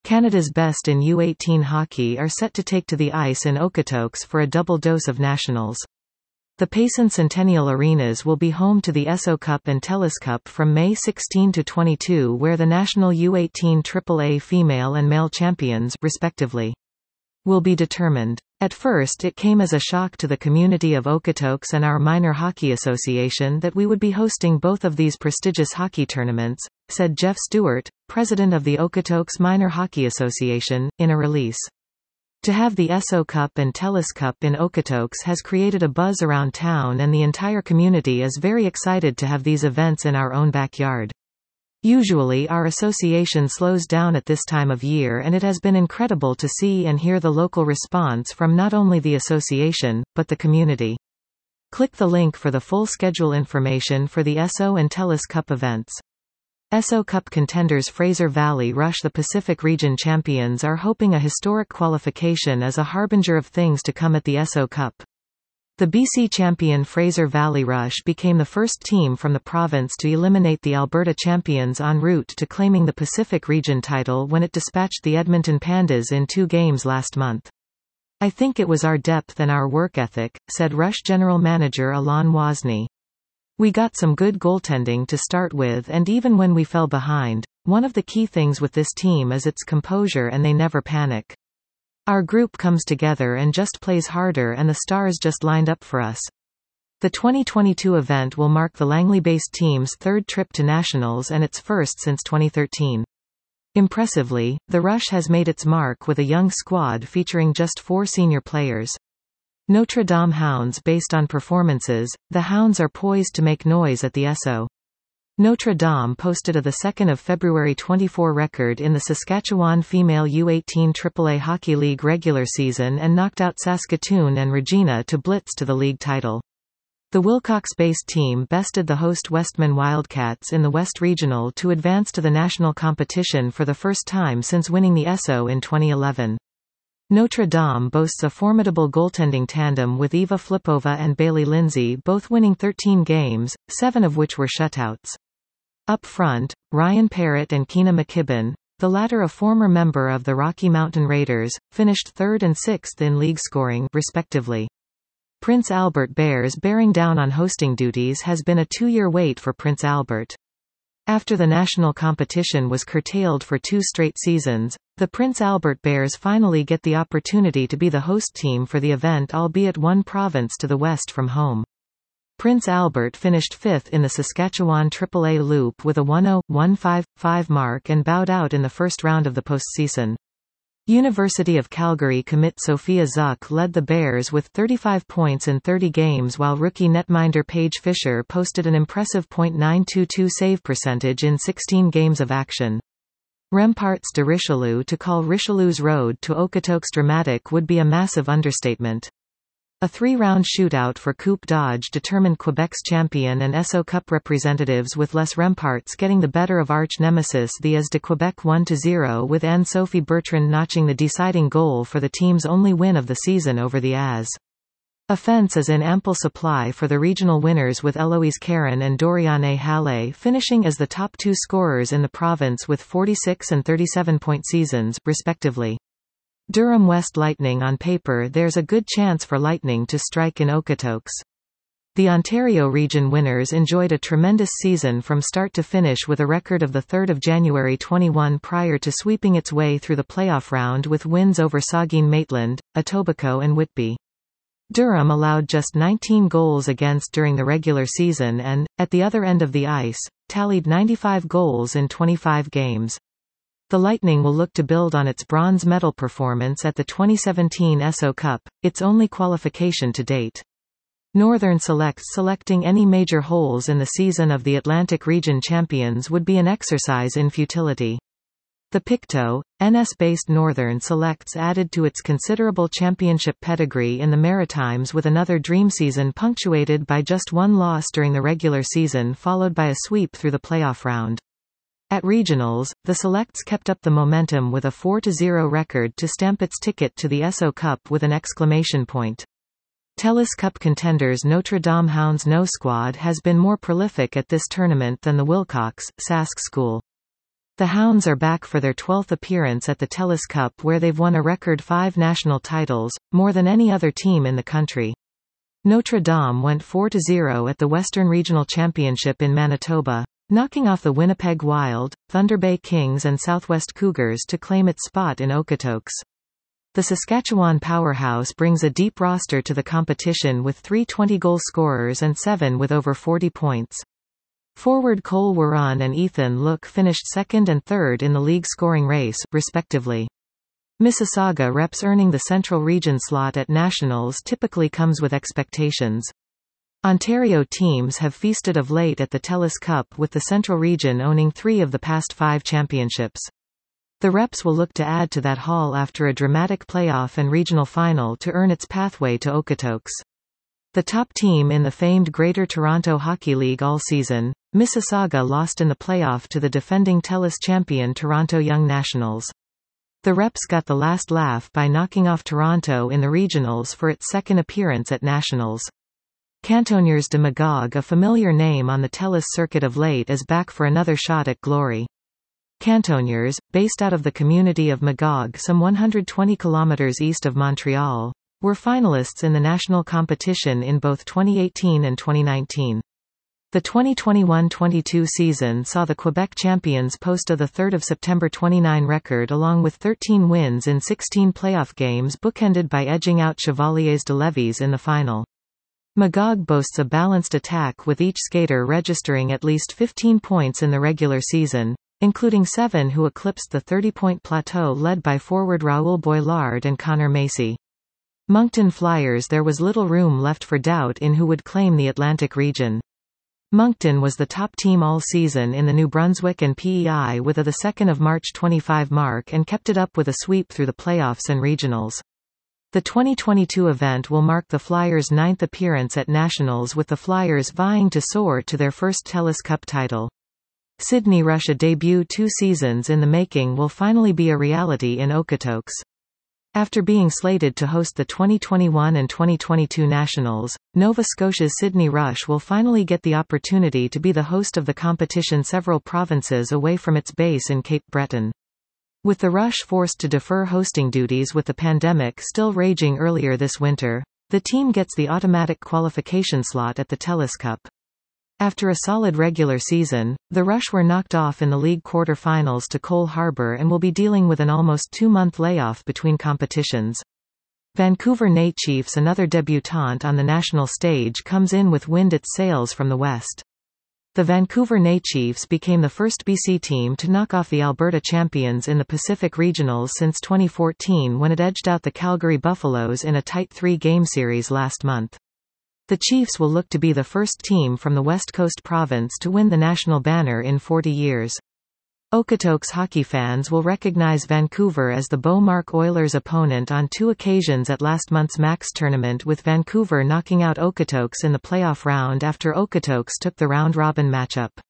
Canada's best in U18 hockey are set to take to the ice in Okotoks for a double dose of nationals. The Payson Centennial Arenas will be home to the Esso Cup and Telus Cup from May 16 to 22, where the national U18 AAA female and male champions, respectively, will be determined. At first it came as a shock to the community of Okotoks and our Minor Hockey Association that we would be hosting both of these prestigious hockey tournaments, said Jeff Stewart, president of the Okotoks Minor Hockey Association, in a release. To have the Esso Cup and Telus Cup in Okotoks has created a buzz around town, and the entire community is very excited to have these events in our own backyard. Usually our association slows down at this time of year, and it has been incredible to see and hear the local response from not only the association, but the community. Click the link for the full schedule information for the Esso and Telus Cup events. Esso Cup contenders Fraser Valley Rush. The Pacific Region champions are hoping a historic qualification as a harbinger of things to come at the Esso Cup. The BC champion Fraser Valley Rush became the first team from the province to eliminate the Alberta champions en route to claiming the Pacific Region title when it dispatched the Edmonton Pandas in 2 games last month. "I think it was our depth and our work ethic," said Rush general manager Alon Wozni. "We got some good goaltending to start with, and even when we fell behind, one of the key things with this team is its composure, and they never panic. Our group comes together and just plays harder, and the stars just lined up for us." The 2022 event will mark the Langley-based team's 3rd trip to nationals and its first since 2013. Impressively, the Rush has made its mark with a young squad featuring just 4 senior players. Notre Dame Hounds. Based on performances, the Hounds are poised to make noise at the Esso. Notre Dame posted a 2 February 24 record in the Saskatchewan Female U18 AAA Hockey League regular season and knocked out Saskatoon and Regina to blitz to the league title. The Wilcox-based team bested the host Westman Wildcats in the West Regional to advance to the national competition for the first time since winning the Esso in 2011. Notre Dame boasts a formidable goaltending tandem with Eva Flipova and Bailey Lindsay both winning 13 games, 7 of which were shutouts. Up front, Ryan Parrott and Keena McKibben, the latter a former member of the Rocky Mountain Raiders, finished 3rd and 6th in league scoring, respectively. Prince Albert Bears. Bearing down on hosting duties has been a 2-year wait for Prince Albert. After the national competition was curtailed for 2 straight seasons, the Prince Albert Bears finally get the opportunity to be the host team for the event, albeit one province to the west from home. Prince Albert finished 5th in the Saskatchewan AAA Loop with a 1-0-1-5-5 mark and bowed out in the first round of the postseason. University of Calgary commit Sophia Zuck led the Bears with 35 points in 30 games, while rookie netminder Paige Fisher posted an impressive .922 save percentage in 16 games of action. Remparts de Richelieu. To call Richelieu's road to Okotoks dramatic would be a massive understatement. A 3-round shootout for Coupe Dodge determined Quebec's champion and Esso Cup representatives, with Les Remparts getting the better of arch-nemesis the As de Quebec 1-0, with Anne-Sophie Bertrand notching the deciding goal for the team's only win of the season over the As. Offense is in ample supply for the regional winners, with Eloise Caron and Doriane Halle finishing as the top 2 scorers in the province with 46 and 37-point seasons, respectively. Durham West Lightning. On paper there's a good chance for Lightning to strike in Okotoks. The Ontario region winners enjoyed a tremendous season from start to finish, with a record of 3 January 21 prior to sweeping its way through the playoff round with wins over Saugeen Maitland, Etobicoke and Whitby. Durham allowed just 19 goals against during the regular season and, at the other end of the ice, tallied 95 goals in 25 games. The Lightning will look to build on its bronze medal performance at the 2017 Esso Cup, its only qualification to date. Northern selecting any major holes in the season of the Atlantic Region champions would be an exercise in futility. The Pictou, NS-based Northern selects added to its considerable championship pedigree in the Maritimes, with another dream season punctuated by just 1 loss during the regular season followed by a sweep through the playoff round. At regionals, the Selects kept up the momentum with a 4-0 record to stamp its ticket to the Esso Cup with an exclamation point. Telus Cup contenders Notre Dame Hounds. No squad has been more prolific at this tournament than the Wilcox, Sask school. The Hounds are back for their 12th appearance at the TELUS Cup, where they've won a record 5 national titles, more than any other team in the country. Notre Dame went 4-0 at the Western Regional Championship in Manitoba, knocking off the Winnipeg Wild, Thunder Bay Kings and Southwest Cougars to claim its spot in Okotoks. The Saskatchewan powerhouse brings a deep roster to the competition with 3 20-goal scorers and 7 with over 40 points. Forward Cole Warren and Ethan Look finished second and third in the league scoring race, respectively. Mississauga reps earning the Central Region slot at Nationals typically comes with expectations. Ontario teams have feasted of late at the TELUS Cup, with the Central Region owning 3 of the past 5 championships. The Reps will look to add to that haul after a dramatic playoff and regional final to earn its pathway to Okotoks. The top team in the famed Greater Toronto Hockey League all season, Mississauga lost in the playoff to the defending TELUS champion Toronto Young Nationals. The Reps got the last laugh by knocking off Toronto in the regionals for its second appearance at Nationals. Cantonniers de Magog, a familiar name on the TELUS circuit of late, is back for another shot at glory. Cantonniers, based out of the community of Magog some 120 kilometers east of Montreal, were finalists in the national competition in both 2018 and 2019. The 2021-22 season saw the Quebec champions post a 3 September 29 record along with 13 wins in 16 playoff games, bookended by edging out Chevaliers de Lévis in the final. Magog boasts a balanced attack, with each skater registering at least 15 points in the regular season, including 7 who eclipsed the 30-point plateau led by forward Raoul Boilard and Connor Macy. Moncton Flyers. There was little room left for doubt in who would claim the Atlantic region. Moncton was the top team all season in the New Brunswick and PEI with a 2 March 25 mark and kept it up with a sweep through the playoffs and regionals. The 2022 event will mark the Flyers' 9th appearance at Nationals, with the Flyers vying to soar to their first TELUS Cup title. Sydney Rush, a debut 2 seasons in the making, will finally be a reality in Okotoks. After being slated to host the 2021 and 2022 Nationals, Nova Scotia's Sydney Rush will finally get the opportunity to be the host of the competition several provinces away from its base in Cape Breton. With the Rush forced to defer hosting duties with the pandemic still raging earlier this winter, the team gets the automatic qualification slot at the TELUS Cup. After a solid regular season, the Rush were knocked off in the league quarter-finals to Cole Harbour and will be dealing with an almost 2-month layoff between competitions. Vancouver Naychiefs, another debutante on the national stage, comes in with wind at sails from the west. The Vancouver Naychiefs became the first BC team to knock off the Alberta champions in the Pacific Regionals since 2014, when it edged out the Calgary Buffaloes in a tight 3-game series last month. The Chiefs will look to be the first team from the West Coast province to win the national banner in 40 years. Okotoks hockey fans will recognize Vancouver as the Beaumark Oilers' opponent on 2 occasions at last month's Max tournament, with Vancouver knocking out Okotoks in the playoff round after Okotoks took the round-robin matchup.